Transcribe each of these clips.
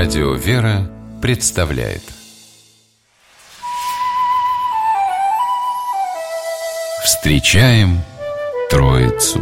Радио «Вера» представляет «Встречаем Троицу».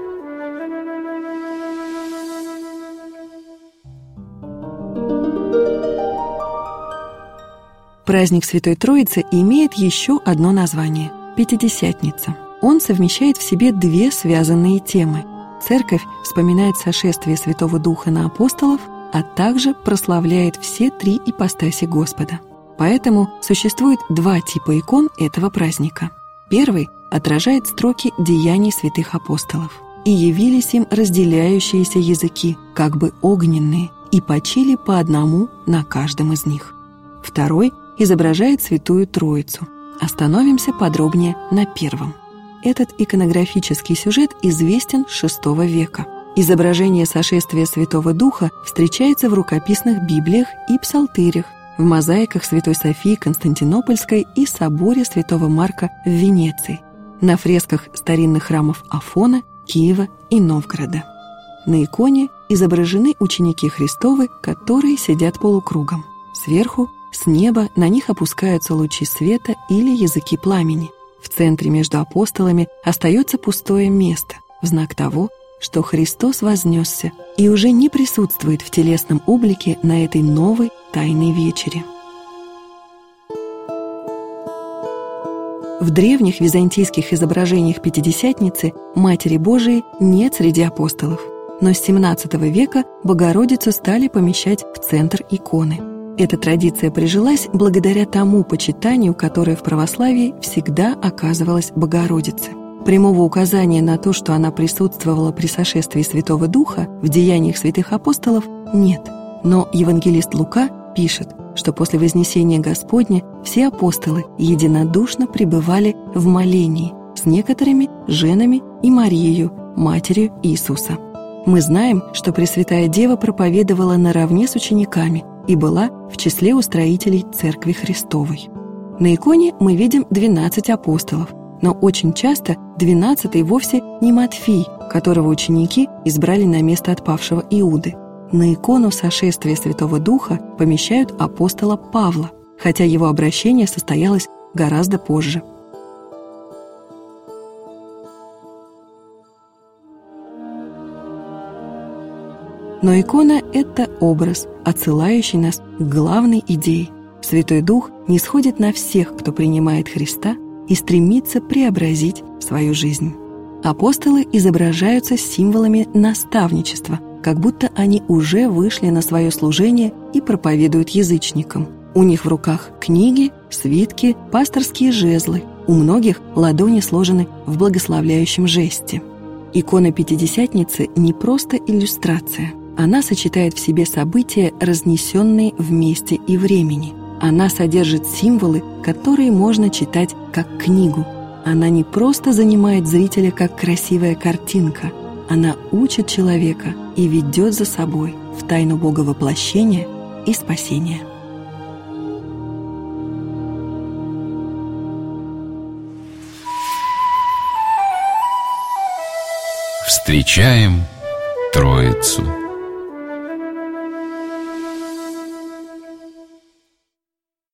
Праздник Святой Троицы имеет еще одно название – Пятидесятница. Он совмещает в себе две связанные темы. Церковь вспоминает сошествие Святого Духа на апостолов, а также прославляет все три ипостаси Господа. Поэтому существует два типа икон этого праздника. Первый отражает строки деяний святых апостолов. «И явились им разделяющиеся языки, как бы огненные, и почили по одному на каждом из них». Второй изображает Святую Троицу. Остановимся подробнее на первом. Этот иконографический сюжет известен с VI века. Изображение сошествия Святого Духа встречается в рукописных Библиях и псалтырях, в мозаиках Святой Софии Константинопольской и соборе Святого Марка в Венеции, на фресках старинных храмов Афона, Киева и Новгорода. На иконе изображены ученики Христовы, которые сидят полукругом. Сверху, с неба, на них опускаются лучи света или языки пламени. В центре между апостолами остается пустое место, в знак того, что Христос вознесся и уже не присутствует в телесном облике на этой новой тайной вечере. В древних византийских изображениях Пятидесятницы Матери Божией нет среди апостолов, но с XVII века Богородицу стали помещать в центр иконы. Эта традиция прижилась благодаря тому почитанию, которое в православии всегда оказывалось Богородице. Прямого указания на то, что она присутствовала при сошествии Святого Духа в деяниях святых апостолов, нет. Но евангелист Лука пишет, что после вознесения Господня все апостолы единодушно пребывали в молении с некоторыми женами и Марией, матерью Иисуса. Мы знаем, что Пресвятая Дева проповедовала наравне с учениками и была в числе устроителей Церкви Христовой. На иконе мы видим 12 апостолов, но очень часто 12-й вовсе не Матфий, которого ученики избрали на место отпавшего Иуды. На икону сошествия Святого Духа помещают апостола Павла, хотя его обращение состоялось гораздо позже. Но икона – это образ, отсылающий нас к главной идее. Святой Дух нисходит на всех, кто принимает Христа, и стремится преобразить свою жизнь. Апостолы изображаются символами наставничества, как будто они уже вышли на свое служение и проповедуют язычникам. У них в руках книги, свитки, пасторские жезлы. У многих ладони сложены в благословляющем жесте. Икона Пятидесятницы не просто иллюстрация. Она сочетает в себе события, разнесенные в месте и времени. Она содержит символы, которые можно читать как книгу. Она не просто занимает зрителя как красивая картинка. Она учит человека и ведет за собой в тайну Боговоплощения и спасения. Встречаем Троицу.